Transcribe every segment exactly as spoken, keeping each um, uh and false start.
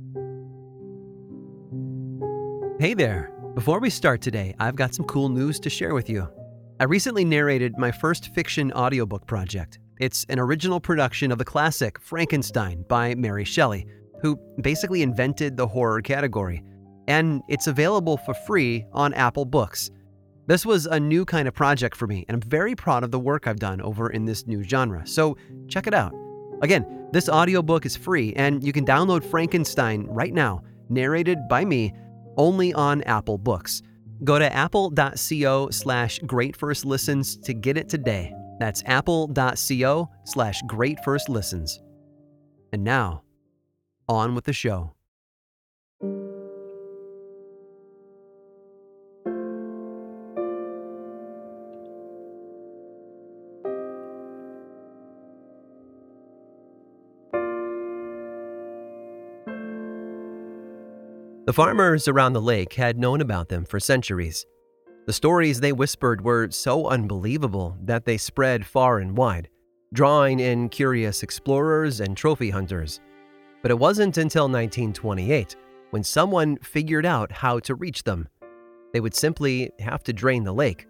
Hey there! Before we start today, I've got some cool news to share with you. I recently narrated my first fiction audiobook project. It's an original production of the classic Frankenstein by Mary Shelley, who basically invented the horror category. And it's available for free on Apple Books. This was a new kind of project for me, and I'm very proud of the work I've done over in this new genre, so check it out. Again, this audiobook is free, and you can download Frankenstein right now, narrated by me, only on Apple Books. Go to apple.co slash greatfirstlistens to get it today. That's apple.co slash greatfirstlistens. And now, on with the show. The farmers around the lake had known about them for centuries. The stories they whispered were so unbelievable that they spread far and wide, drawing in curious explorers and trophy hunters. But it wasn't until nineteen twenty-eight when someone figured out how to reach them. They would simply have to drain the lake.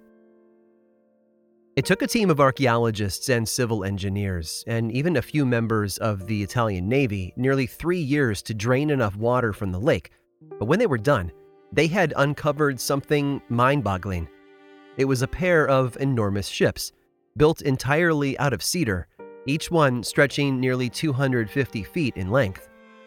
It took a team of archaeologists and civil engineers, and even a few members of the Italian Navy, nearly three years to drain enough water from the lake. But when they were done, they had uncovered something mind-boggling. It was a pair of enormous ships, built entirely out of cedar, each one stretching nearly two hundred fifty feet in length.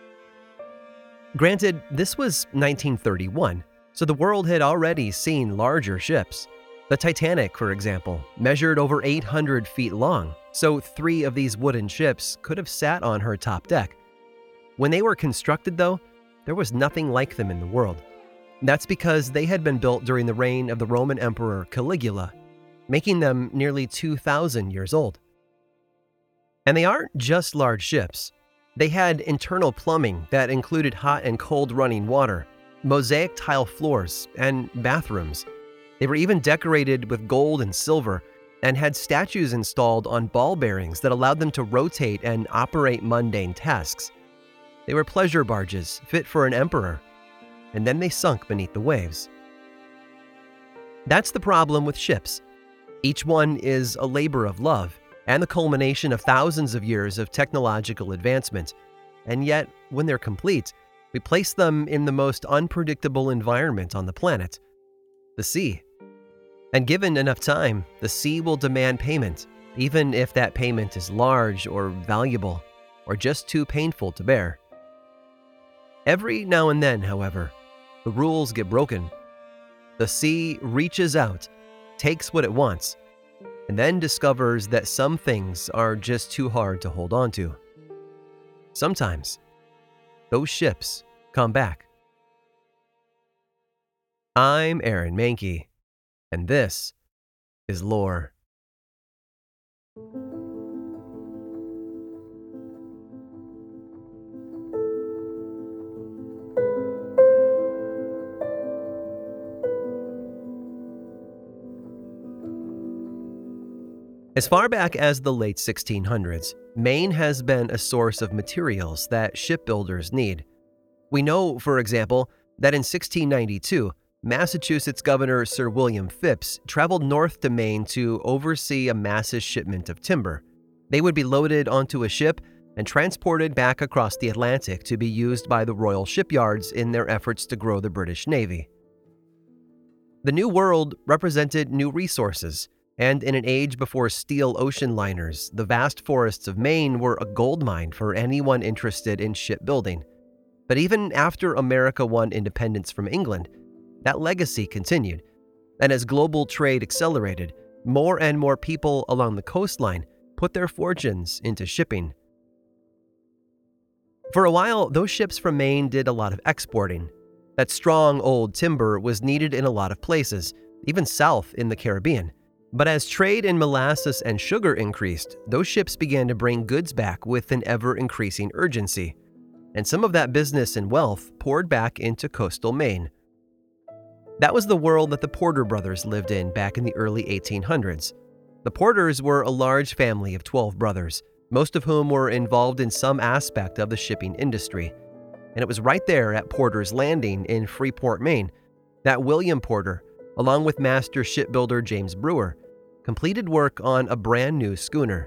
Granted, this was nineteen thirty-one, so the world had already seen larger ships. The Titanic, for example, measured over eight hundred feet long, so three of these wooden ships could have sat on her top deck. When they were constructed, though, there was nothing like them in the world. That's because they had been built during the reign of the Roman Emperor Caligula, making them nearly two thousand years old. And they aren't just large ships. They had internal plumbing that included hot and cold running water, mosaic tile floors, and bathrooms. They were even decorated with gold and silver and had statues installed on ball bearings that allowed them to rotate and operate mundane tasks. They were pleasure barges fit for an emperor, and then they sunk beneath the waves. That's the problem with ships. Each one is a labor of love and the culmination of thousands of years of technological advancement. And yet, when they're complete, we place them in the most unpredictable environment on the planet, the sea. And given enough time, the sea will demand payment, even if that payment is large or valuable, or just too painful to bear. Every now and then, however, the rules get broken. The sea reaches out, takes what it wants, and then discovers that some things are just too hard to hold on to. Sometimes, those ships come back. I'm Aaron Mahnke, and this is Lore. As far back as the late sixteen hundreds, Maine has been a source of materials that shipbuilders need. We know, for example, that in sixteen ninety-two, Massachusetts Governor Sir William Phips traveled north to Maine to oversee a massive shipment of timber. They would be loaded onto a ship and transported back across the Atlantic to be used by the Royal Shipyards in their efforts to grow the British Navy. The New World represented new resources, and in an age before steel ocean liners, the vast forests of Maine were a goldmine for anyone interested in shipbuilding. But even after America won independence from England, that legacy continued, and as global trade accelerated, more and more people along the coastline put their fortunes into shipping. For a while, those ships from Maine did a lot of exporting. That strong old timber was needed in a lot of places, even south in the Caribbean. But as trade in molasses and sugar increased, those ships began to bring goods back with an ever-increasing urgency. And some of that business and wealth poured back into coastal Maine. That was the world that the Porter brothers lived in back in the early eighteen hundreds. The Porters were a large family of twelve brothers, most of whom were involved in some aspect of the shipping industry. and it was right there at Porter's Landing in Freeport, Maine, that William Porter, along with master shipbuilder James Brewer, completed work on a brand new schooner.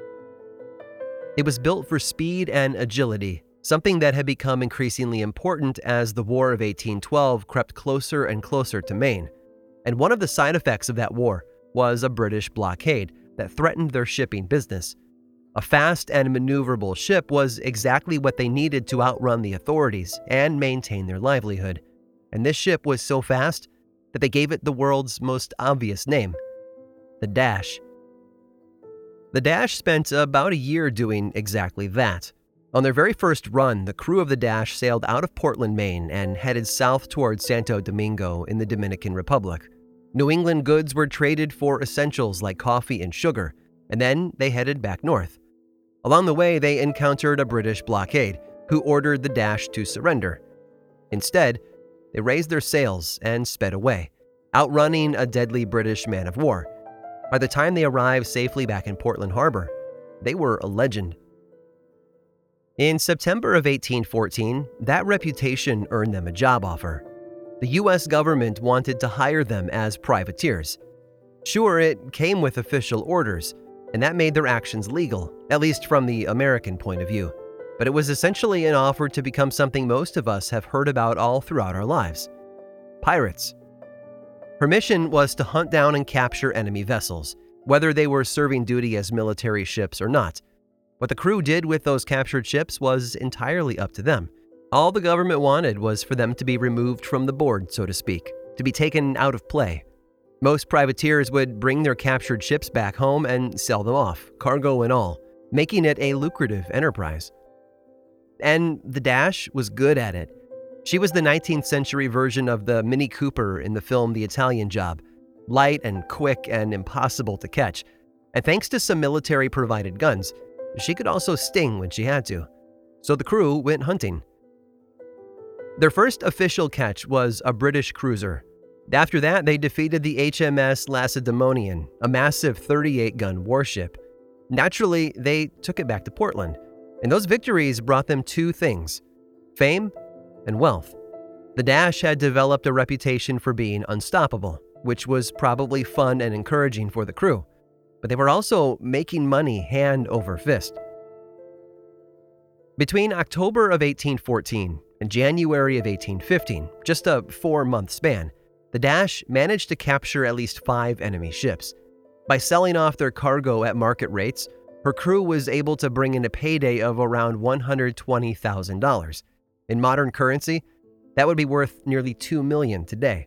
It was built for speed and agility, something that had become increasingly important as the War of eighteen twelve crept closer and closer to Maine. And one of the side effects of that war was a British blockade that threatened their shipping business. A fast and maneuverable ship was exactly what they needed to outrun the authorities and maintain their livelihood. And this ship was so fast that they gave it the world's most obvious name, the Dash. The Dash spent about a year doing exactly that. On their very first run, the crew of the Dash sailed out of Portland, Maine, and headed south towards Santo Domingo in the Dominican Republic. New England goods were traded for essentials like coffee and sugar, and then they headed back north. Along the way, they encountered a British blockade, who ordered the Dash to surrender. Instead, they raised their sails and sped away, outrunning a deadly British man-of-war. By the time they arrived safely back in Portland Harbor, they were a legend. In September of eighteen fourteen, that reputation earned them a job offer. The U S government wanted to hire them as privateers. Sure, it came with official orders, and that made their actions legal, at least from the American point of view. But it was essentially an offer to become something most of us have heard about all throughout our lives: pirates. Her mission was to hunt down and capture enemy vessels, whether they were serving duty as military ships or not. What the crew did with those captured ships was entirely up to them. All the government wanted was for them to be removed from the board, so to speak, to be taken out of play. Most privateers would bring their captured ships back home and sell them off, cargo and all, making it a lucrative enterprise. And the Dash was good at it. She was the nineteenth century version of the Mini Cooper in the film The Italian Job, light and quick and impossible to catch. And thanks to some military-provided guns, she could also sting when she had to. So the crew went hunting. Their first official catch was a British cruiser. After that, they defeated the H M S Lacedaemonian, a massive thirty-eight gun warship. Naturally, they took it back to Portland, and those victories brought them two things: fame and wealth. The Dash had developed a reputation for being unstoppable, which was probably fun and encouraging for the crew, but they were also making money hand over fist. Between October of eighteen fourteen and January of eighteen fifteen, just a four-month span, the Dash managed to capture at least five enemy ships. By selling off their cargo at market rates, her crew was able to bring in a payday of around one hundred twenty thousand dollars. In modern currency, that would be worth nearly two million dollars today.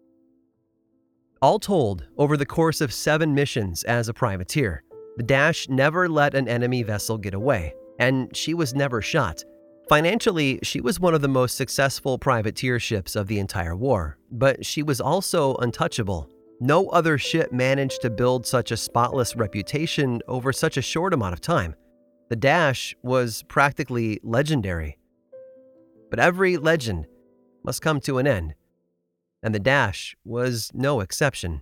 All told, over the course of seven missions as a privateer, the Dash never let an enemy vessel get away, and she was never shot. Financially, she was one of the most successful privateer ships of the entire war, but she was also untouchable. No other ship managed to build such a spotless reputation over such a short amount of time. The Dash was practically legendary. But every legend must come to an end, and the Dash was no exception.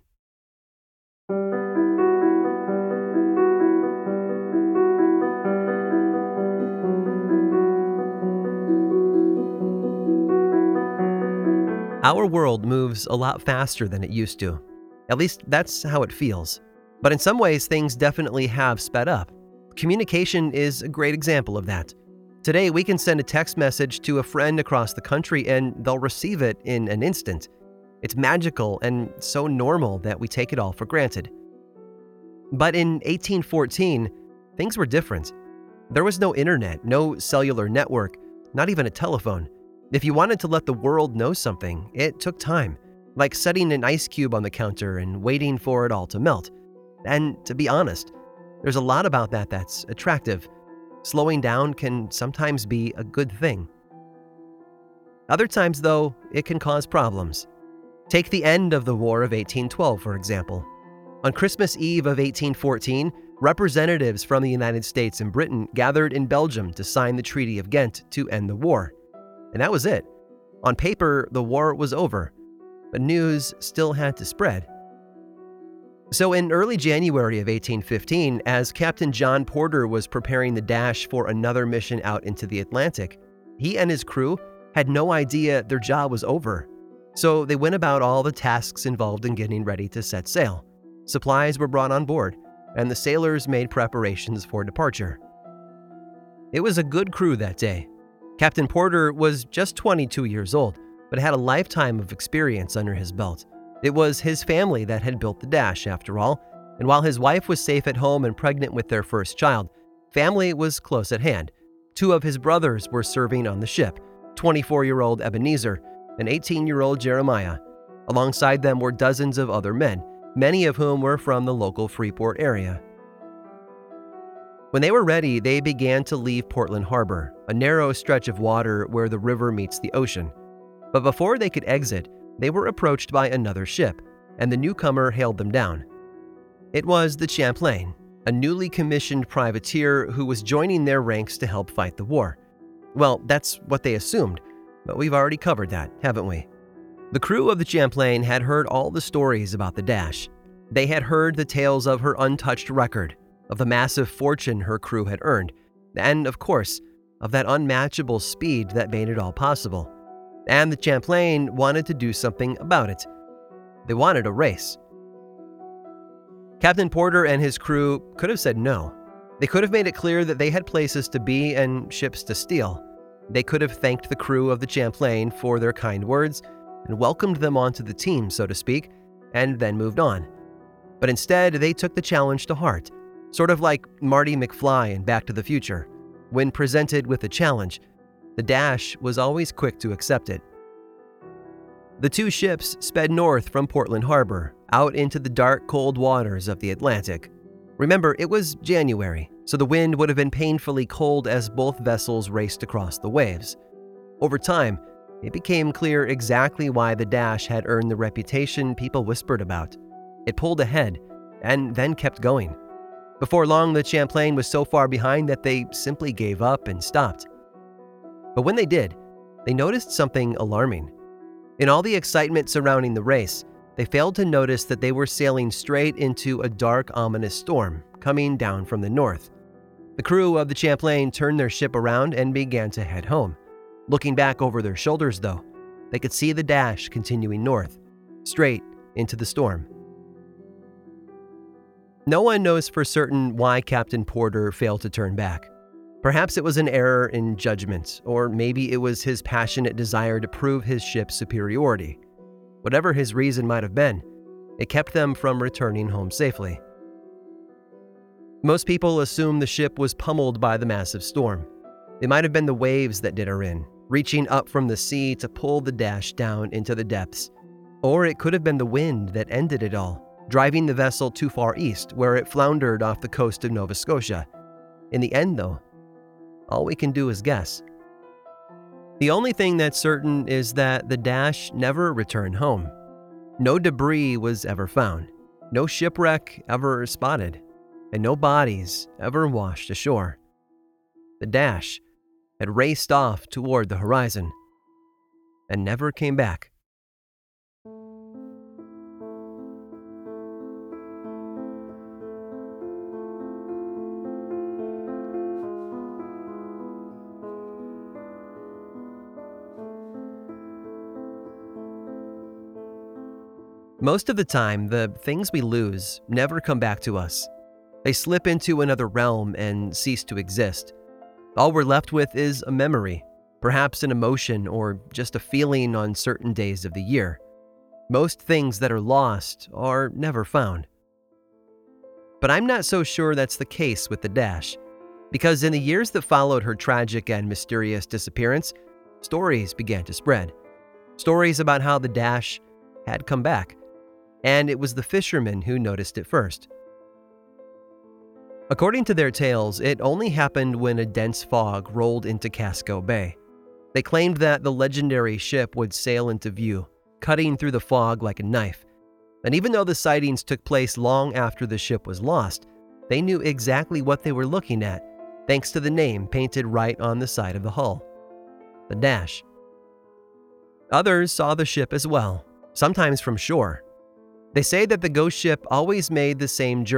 Our world moves a lot faster than it used to. At least that's how it feels. But in some ways, things definitely have sped up. Communication is a great example of that. Today, we can send a text message to a friend across the country and they'll receive it in an instant. It's magical and so normal that we take it all for granted. But in eighteen fourteen, things were different. There was no internet, no cellular network, not even a telephone. If you wanted to let the world know something, it took time, like setting an ice cube on the counter and waiting for it all to melt. And to be honest, there's a lot about that that's attractive. Slowing down can sometimes be a good thing. Other times, though, it can cause problems. Take the end of the War of eighteen twelve, for example. On Christmas Eve of eighteen fourteen, representatives from the United States and Britain gathered in Belgium to sign the Treaty of Ghent to end the war. And that was it. On paper, the war was over, but news still had to spread. So in early January of eighteen fifteen, as Captain John Porter was preparing the Dash for another mission out into the Atlantic, He and his crew had no idea their job was over, so they went about all the tasks involved in getting ready to set sail. Supplies were brought on board, and the sailors made preparations for departure. It was a good crew that day. Captain Porter was just twenty-two years old, but had a lifetime of experience under his belt. It was his family that had built the Dash, after all, and while his wife was safe at home and pregnant with their first child, family was close at hand. Two of his brothers were serving on the ship, twenty-four-year-old Ebenezer and eighteen-year-old Jeremiah. Alongside them were dozens of other men, many of whom were from the local Freeport area. When they were ready, they began to leave Portland Harbor, a narrow stretch of water where the river meets the ocean. But before they could exit, they were approached by another ship, and the newcomer hailed them down. It was the Champlain, a newly commissioned privateer who was joining their ranks to help fight the war. Well, that's what they assumed, but we've already covered that, haven't we? The crew of the Champlain had heard all the stories about the Dash. They had heard the tales of her untouched record, of the massive fortune her crew had earned, and, of course, of that unmatchable speed that made it all possible. And the Champlain wanted to do something about it. They wanted a race. Captain Porter and his crew could have said no. They could have made it clear that they had places to be and ships to steal. They could have thanked the crew of the Champlain for their kind words and welcomed them onto the team, so to speak, and then moved on. But instead, they took the challenge to heart, sort of like Marty McFly in Back to the Future. When presented with a challenge, the Dash was always quick to accept it. The two ships sped north from Portland Harbor, out into the dark, cold waters of the Atlantic. Remember, it was January, so the wind would have been painfully cold as both vessels raced across the waves. Over time, it became clear exactly why the Dash had earned the reputation people whispered about. It pulled ahead, and then kept going. Before long, the Champlain was so far behind that they simply gave up and stopped. But when they did, they noticed something alarming. In all the excitement surrounding the race, they failed to notice that they were sailing straight into a dark, ominous storm coming down from the north. The crew of the Champlain turned their ship around and began to head home. Looking back over their shoulders, though, they could see the Dash continuing north, straight into the storm. No one knows for certain why Captain Porter failed to turn back. Perhaps it was an error in judgment, or maybe it was his passionate desire to prove his ship's superiority. Whatever his reason might have been, it kept them from returning home safely. Most people assume the ship was pummeled by the massive storm. It might have been the waves that did her in, reaching up from the sea to pull the Dash down into the depths. Or it could have been the wind that ended it all, driving the vessel too far east, where it floundered off the coast of Nova Scotia. In the end, though, all we can do is guess. The only thing that's certain is that the Dash never returned home. No debris was ever found, no shipwreck ever spotted, and no bodies ever washed ashore. The Dash had raced off toward the horizon and never came back. Most of the time, the things we lose never come back to us. They slip into another realm and cease to exist. All we're left with is a memory, perhaps an emotion or just a feeling on certain days of the year. Most things that are lost are never found. But I'm not so sure that's the case with the Dash, because in the years that followed her tragic and mysterious disappearance, stories began to spread. Stories about how the Dash had come back, and it was the fishermen who noticed it first. According to their tales, it only happened when a dense fog rolled into Casco Bay. They claimed that the legendary ship would sail into view, cutting through the fog like a knife. And even though the sightings took place long after the ship was lost, they knew exactly what they were looking at, thanks to the name painted right on the side of the hull: the Dash. Others saw the ship as well, sometimes from shore. They say that the ghost ship always made the same journey,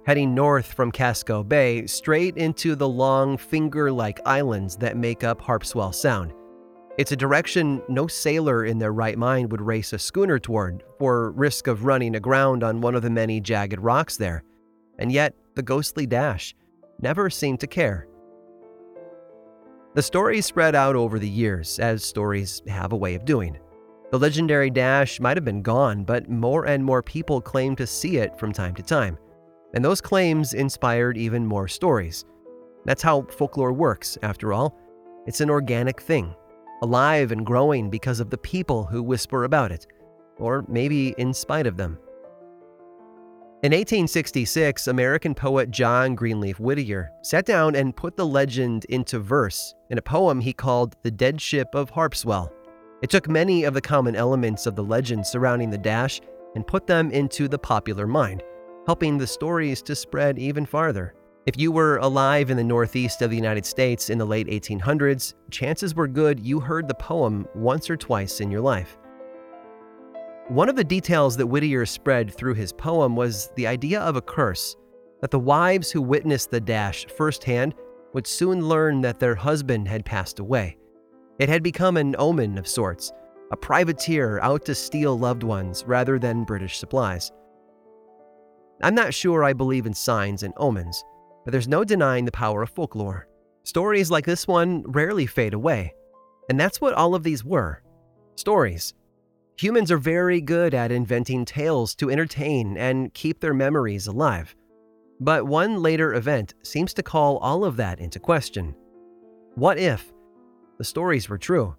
heading north from Casco Bay straight into the long finger-like islands that make up Harpswell Sound. It's a direction no sailor in their right mind would race a schooner toward for risk of running aground on one of the many jagged rocks there. And yet, the ghostly Dash never seemed to care. The story spread out over the years, as stories have a way of doing. The legendary Dash might have been gone, but more and more people claimed to see it from time to time. And those claims inspired even more stories. That's how folklore works, after all. It's an organic thing, alive and growing because of the people who whisper about it, or maybe in spite of them. In eighteen sixty-six, American poet John Greenleaf Whittier sat down and put the legend into verse in a poem he called The Dead Ship of Harpswell. It took many of the common elements of the legend surrounding the Dash and put them into the popular mind, helping the stories to spread even farther. If you were alive in the northeast of the United States in the late eighteen hundreds, chances were good you heard the poem once or twice in your life. One of the details that Whittier spread through his poem was the idea of a curse, that the wives who witnessed the Dash firsthand would soon learn that their husband had passed away. It had become an omen of sorts, a privateer out to steal loved ones rather than British supplies. I'm not sure I believe in signs and omens, but there's no denying the power of folklore. Stories like this one rarely fade away, and that's what all of these were. Stories. Humans are very good at inventing tales to entertain and keep their memories alive. But one later event seems to call all of that into question. What if the stories were true?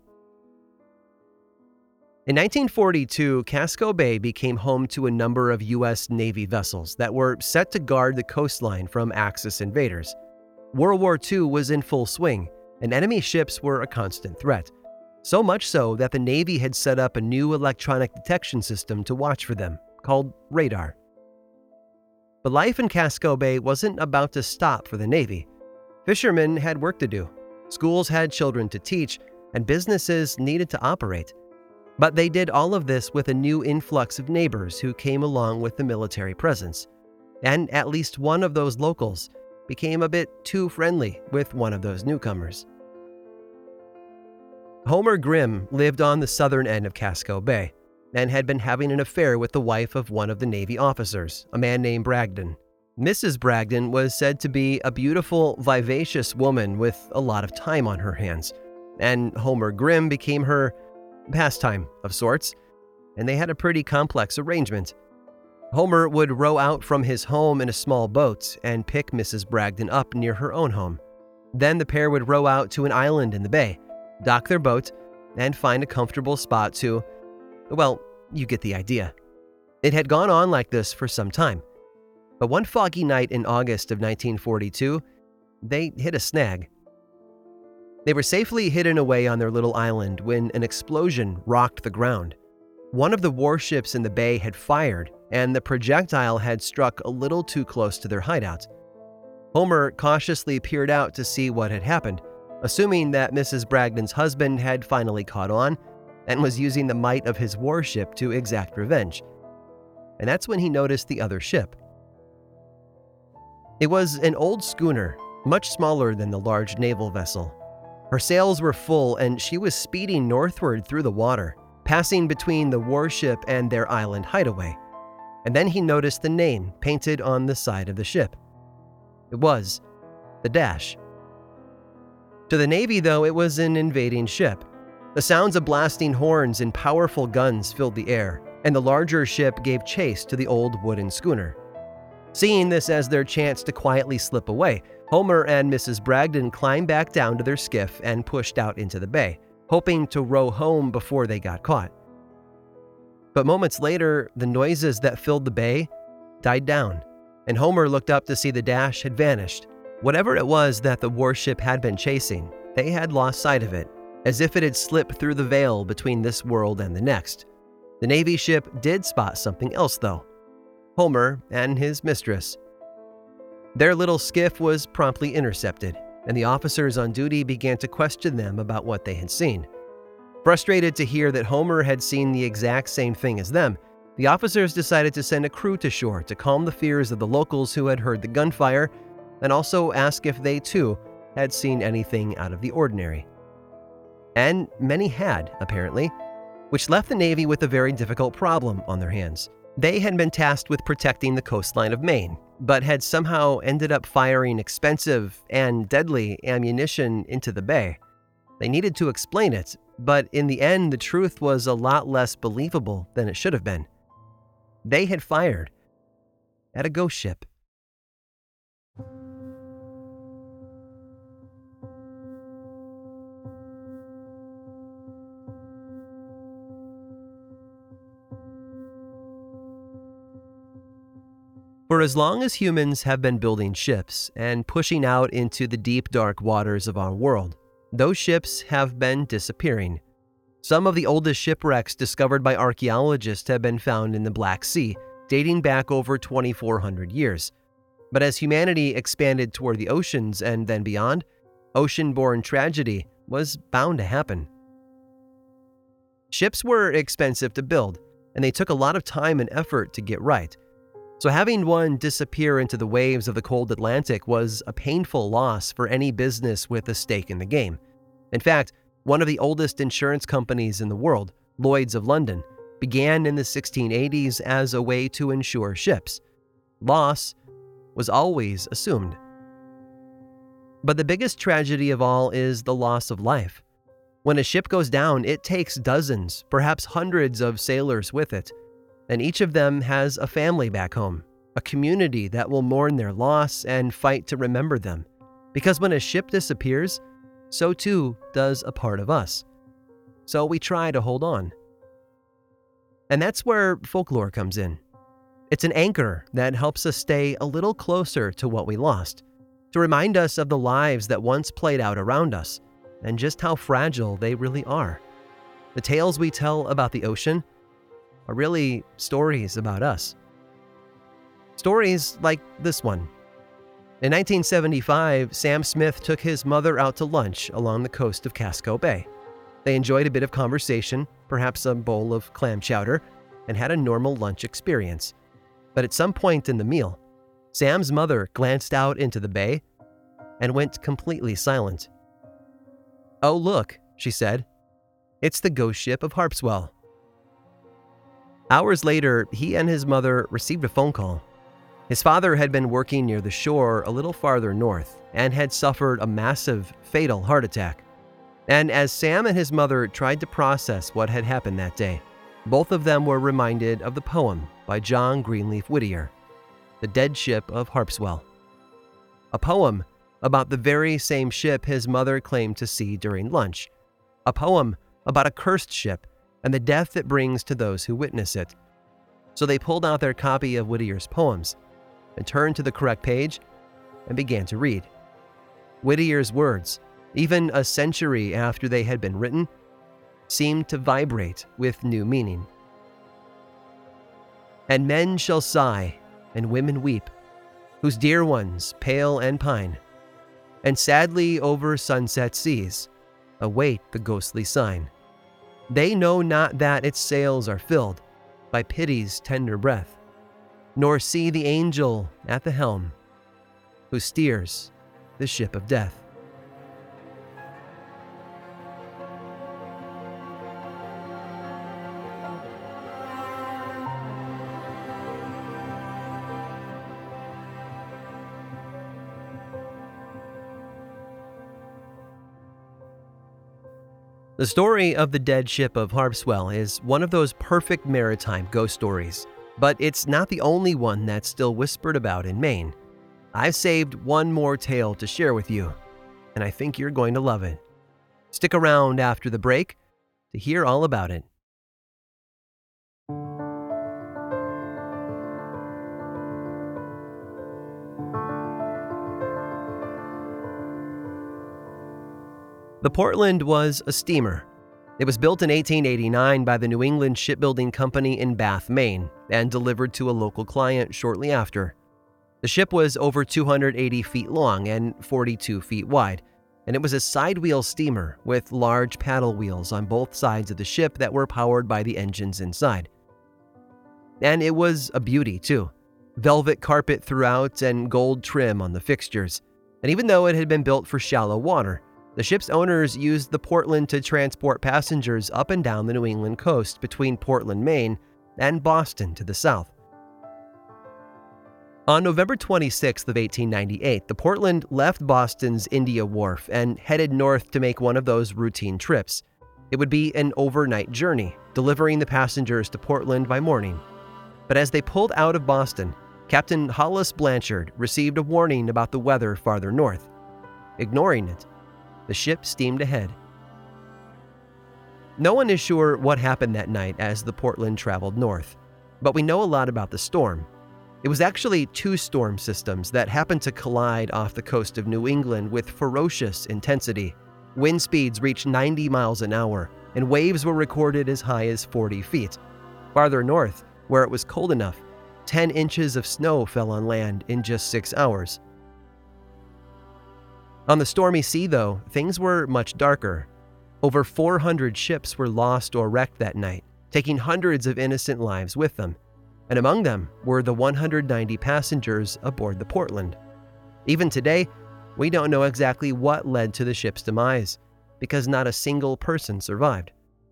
In nineteen forty-two, Casco Bay became home to a number of U S Navy vessels that were set to guard the coastline from Axis invaders. World War Two was in full swing, and enemy ships were a constant threat. So much so that the Navy had set up a new electronic detection system to watch for them, called radar. But life in Casco Bay wasn't about to stop for the Navy. Fishermen had work to do, schools had children to teach, and businesses needed to operate. But they did all of this with a new influx of neighbors who came along with the military presence. And at least one of those locals became a bit too friendly with one of those newcomers. Homer Grimm lived on the southern end of Casco Bay and had been having an affair with the wife of one of the Navy officers, a man named Bragdon. Missus Bragdon was said to be a beautiful, vivacious woman with a lot of time on her hands, and Homer Grimm became her pastime of sorts, and they had a pretty complex arrangement. Homer would row out from his home in a small boat and pick Missus Bragdon up near her own home. Then the pair would row out to an island in the bay, dock their boat, and find a comfortable spot to, well, you get the idea. It had gone on like this for some time. But one foggy night in August of nineteen forty-two, they hit a snag. They were safely hidden away on their little island when an explosion rocked the ground. One of the warships in the bay had fired, and the projectile had struck a little too close to their hideout. Homer cautiously peered out to see what had happened, assuming that Missus Bragdon's husband had finally caught on and was using the might of his warship to exact revenge. And that's when he noticed the other ship. It was an old schooner, much smaller than the large naval vessel. Her sails were full, and she was speeding northward through the water, passing between the warship and their island hideaway. And then he noticed the name painted on the side of the ship. It was the Dash. To the Navy, though, it was an invading ship. The sounds of blasting horns and powerful guns filled the air, and the larger ship gave chase to the old wooden schooner. Seeing this as their chance to quietly slip away, Homer and Missus Bragdon climbed back down to their skiff and pushed out into the bay, hoping to row home before they got caught. But moments later, the noises that filled the bay died down, and Homer looked up to see the Dash had vanished. Whatever it was that the warship had been chasing, they had lost sight of it, as if it had slipped through the veil between this world and the next. The Navy ship did spot something else, though: Homer and his mistress. Their little skiff was promptly intercepted, and the officers on duty began to question them about what they had seen. Frustrated to hear that Homer had seen the exact same thing as them, the officers decided to send a crew to shore to calm the fears of the locals who had heard the gunfire and also ask if they too had seen anything out of the ordinary. And many had, apparently, which left the Navy with a very difficult problem on their hands. They had been tasked with protecting the coastline of Maine, but had somehow ended up firing expensive and deadly ammunition into the bay. They needed to explain it, but in the end, the truth was a lot less believable than it should have been. They had fired at a ghost ship. For as long as humans have been building ships and pushing out into the deep, dark waters of our world, those ships have been disappearing. Some of the oldest shipwrecks discovered by archaeologists have been found in the Black Sea, dating back over twenty-four hundred years. But as humanity expanded toward the oceans and then beyond, ocean-borne tragedy was bound to happen. Ships were expensive to build, and they took a lot of time and effort to get right. So having one disappear into the waves of the cold Atlantic was a painful loss for any business with a stake in the game. In fact, one of the oldest insurance companies in the world, Lloyd's of London, began in the sixteen eighties as a way to insure ships. Loss was always assumed. But the biggest tragedy of all is the loss of life. When a ship goes down, it takes dozens, perhaps hundreds of sailors with it. And each of them has a family back home, a community that will mourn their loss and fight to remember them. Because when a ship disappears, so too does a part of us. So we try to hold on. And that's where folklore comes in. It's an anchor that helps us stay a little closer to what we lost, to remind us of the lives that once played out around us, and just how fragile they really are. The tales we tell about the ocean are really stories about us. Stories like this one. In nineteen seventy-five, Sam Smith took his mother out to lunch along the coast of Casco Bay. They enjoyed a bit of conversation, perhaps a bowl of clam chowder, and had a normal lunch experience. But at some point in the meal, Sam's mother glanced out into the bay and went completely silent. "Oh, look," she said. "It's the ghost ship of Harpswell." Hours later, he and his mother received a phone call. His father had been working near the shore a little farther north and had suffered a massive, fatal heart attack. And as Sam and his mother tried to process what had happened that day, both of them were reminded of the poem by John Greenleaf Whittier, The Dead Ship of Harpswell. A poem about the very same ship his mother claimed to see during lunch. A poem about a cursed ship and the death it brings to those who witness it. So they pulled out their copy of Whittier's poems and turned to the correct page and began to read. Whittier's words, even a century after they had been written, seemed to vibrate with new meaning. "And men shall sigh, and women weep, whose dear ones pale and pine, and sadly over sunset seas await the ghostly sign. They know not that its sails are filled by pity's tender breath, nor see the angel at the helm who steers the ship of death." The story of the dead ship of Harpswell is one of those perfect maritime ghost stories, but it's not the only one that's still whispered about in Maine. I've saved one more tale to share with you, and I think you're going to love it. Stick around after the break to hear all about it. The Portland was a steamer. It was built in eighteen eighty-nine by the New England Shipbuilding Company in Bath, Maine, and delivered to a local client shortly after. The ship was over two hundred eighty feet long and forty-two feet wide, and it was a side-wheel steamer with large paddle wheels on both sides of the ship that were powered by the engines inside. And it was a beauty, too. Velvet carpet throughout and gold trim on the fixtures. And even though it had been built for shallow water, the ship's owners used the Portland to transport passengers up and down the New England coast between Portland, Maine, and Boston to the south. On November twenty-sixth of eighteen ninety-eight, the Portland left Boston's India Wharf and headed north to make one of those routine trips. It would be an overnight journey, delivering the passengers to Portland by morning. But as they pulled out of Boston, Captain Hollis Blanchard received a warning about the weather farther north. Ignoring it, the ship steamed ahead. No one is sure what happened that night as the Portland traveled north, but we know a lot about the storm. It was actually two storm systems that happened to collide off the coast of New England with ferocious intensity. Wind speeds reached ninety miles an hour, and waves were recorded as high as forty feet. Farther north, where it was cold enough, ten inches of snow fell on land in just six hours. On the stormy sea, though, things were much darker. Over four hundred ships were lost or wrecked that night, taking hundreds of innocent lives with them. And among them were the one hundred ninety passengers aboard the Portland. Even today, we don't know exactly what led to the ship's demise, because not a single person survived.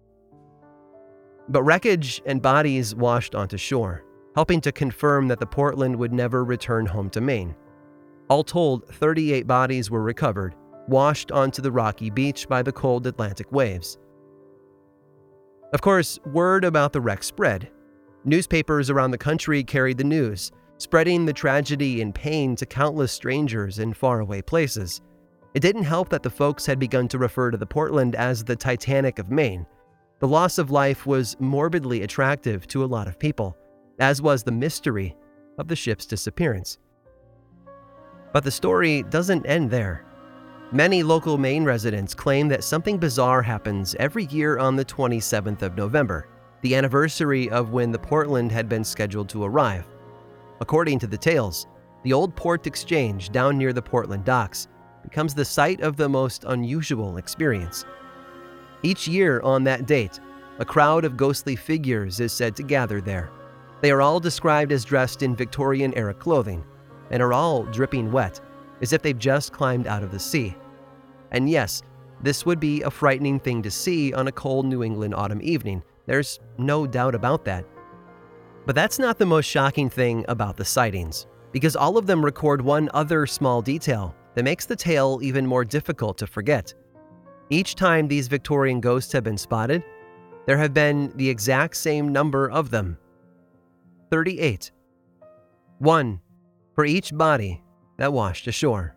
But wreckage and bodies washed onto shore, helping to confirm that the Portland would never return home to Maine. All told, thirty-eight bodies were recovered, washed onto the rocky beach by the cold Atlantic waves. Of course, word about the wreck spread. Newspapers around the country carried the news, spreading the tragedy and pain to countless strangers in faraway places. It didn't help that the folks had begun to refer to the Portland as the Titanic of Maine. The loss of life was morbidly attractive to a lot of people, as was the mystery of the ship's disappearance. But the story doesn't end there. Many local Maine residents claim that something bizarre happens every year on the twenty-seventh of November, the anniversary of when the Portland had been scheduled to arrive. According to the tales, the old port exchange down near the Portland docks becomes the site of the most unusual experience. Each year on that date, a crowd of ghostly figures is said to gather there. They are all described as dressed in Victorian-era clothing and are all dripping wet, as if they've just climbed out of the sea. And yes, this would be a frightening thing to see on a cold New England autumn evening. There's no doubt about that. But that's not the most shocking thing about the sightings, because all of them record one other small detail that makes the tale even more difficult to forget. Each time these Victorian ghosts have been spotted, there have been the exact same number of them. thirty-eight. One for each body that washed ashore.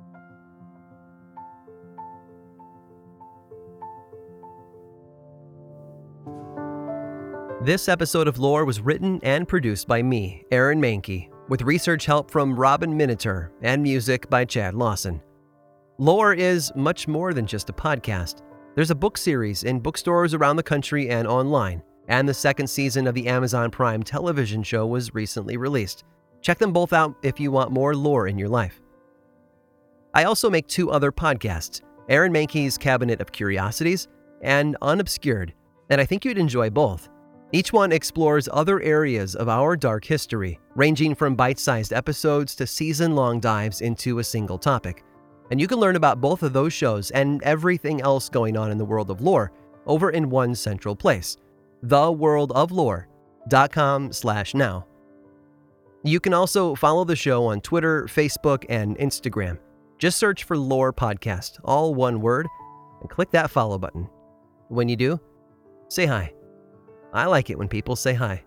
This episode of Lore was written and produced by me, Aaron Mahnke, with research help from Robin Miniter and music by Chad Lawson. Lore is much more than just a podcast. There's a book series in bookstores around the country and online, and the second season of the Amazon Prime television show was recently released. Check them both out if you want more lore in your life. I also make two other podcasts, Aaron Mahnke's Cabinet of Curiosities and Unobscured, and I think you'd enjoy both. Each one explores other areas of our dark history, ranging from bite-sized episodes to season-long dives into a single topic. And you can learn about both of those shows and everything else going on in the world of lore over in one central place, the world of lore dot com slash now. You can also follow the show on Twitter, Facebook, and Instagram. Just search for Lore Podcast, all one word, and click that follow button. When you do, say hi. I like it when people say hi.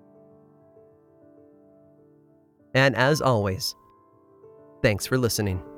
And as always, thanks for listening.